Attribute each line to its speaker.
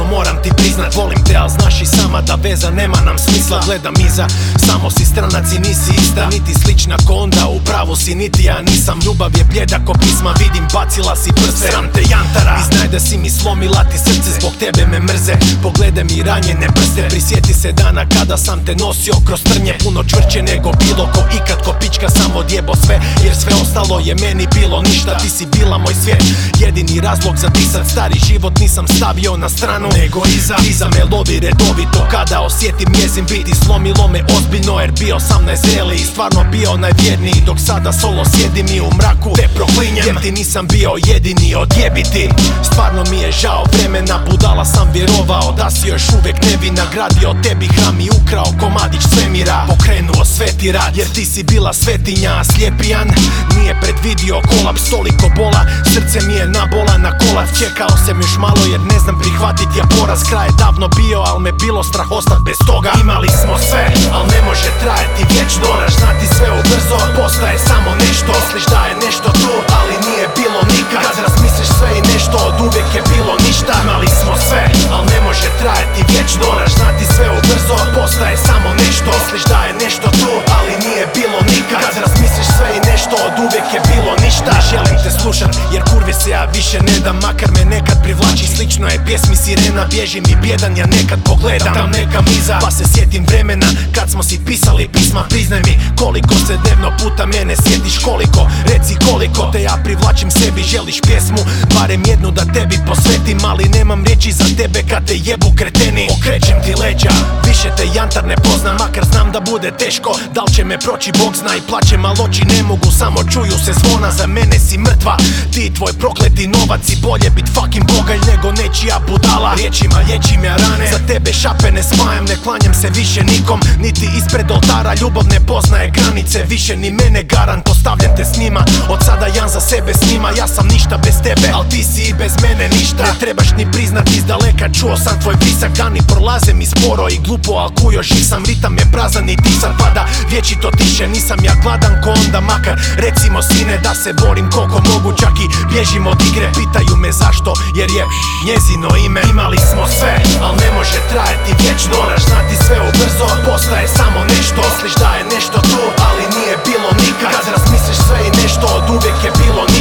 Speaker 1: brzo, moram ti priznat. Volim te, al znaš i sama da veza nema nam smisla. Gledam iza, samo si stranac i nisi ista, niti slična ko onda, u pravu si niti ja nisam. Ljubav je bljeda ko pisma, vidim bacila si prste. Sram te jantara, i znaj da si mi slomila ti srce, zbog tebe me mrze poglede mi ranjene prste. Prisjeti se dana kada sam te nosio kroz trnje, puno čvrće nego bilo ko ikad, ko pička sam odjebo sve, jer sve ostalo je meni bilo ništa. Ti si bila moj svijet, jedini razlog za disat. Stari život nisam stavio na stranu, nego iza me lovi redovito kada osjetim njezin bit. I slomilo me ozbiljno jer bio sam najzreliji i stvarno bio najvjerniji, dok sada solo sjedim i u mraku te proklinjem, jer ti nisam bio jedini, odjebiti. Stvarno mi je žao vremena, budala sam vjerovao da si još uvijek nevin. Nagradio tebi hram i ukrao komadić svemira, pokrenuo sveti rad, jer ti si bila svetinja, a slijepijan nije predvidio kolaps. Toliko bola, srce mi je nabola na kolac. Čekao sam još malo jer ne znam prihvatit ja poraz. Kraj je davno bio, al me bilo strah ostat bez toga. Imali smo sve, al ne može trajati vječno. Moraš znati sve ubrzo, postaje samo nešto. Misliš da je nešto tu, ali nije bilo nikad. Kad razmisliš sve i nešto, od uvijek je bilo ništa. Imali smo sve, al ne može trajati vječno. Moraš znati sve ubrzo, postaje samo nešto. Misliš da je nešto tu, ali nije bilo nikad. Kad razmisliš sve i nešto, od uvijek je bilo ništa. Ne želim te slušat, jer kurvi se ja više ne dam, makar me nekad privlači. Slično je pjesmi sirena, bježim i bjedan ja nekad pogledam tam nekam iza, pa se sjetim vremena kad smo si pisali pisma. Priznaj mi koliko se dnevno puta mene sjetiš, koliko, reci koliko te ja privlačim sebi. Želiš pjesmu, barem jednu da tebi posvetim, ali nemam riječi za tebe kad te jebu kreteni. Okrećem ti leđa, više te jantar ne poznam, makar znam da bude teško. Dal će me proći Bog zna i plaćem, al oči ne mogu, samo čuju se zvona. Za mene si mrtva, ti i tvoj prokleti novac, i bolje bit fucking bogalj nego nečija budala. Riječima liječim ja rane, za tebe šape ne spajam, ne klanjam se više nikom, niti ispred oltara. Ljubav ne poznaje granice, više ni mene garan, postavljam te s njima. Od sada Jan za sebe snima, ja sam ništa bez tebe, al ti si i bez mene ništa. Ne trebaš ni priznat, iz daleka čuo sam tvoj pisak. Dani prolaze mi sporo i glupo, al kujo živ sam. Ritam je prazan i tisan pada vječito tiše. Nisam ja gladan ko onda, makar recimo sine da se borim koliko mogu, čak i bježim od igre. Pitaju me zašto, jer je njezino ime. Imali smo sve, al ne može trajati vječno. Moraš znati sve ubrzo, postaje samo nešto. Misliš da je nešto tu, ali nije bilo nikad. Kad razmisliš sve i nešto, od uvijek je bilo ništa.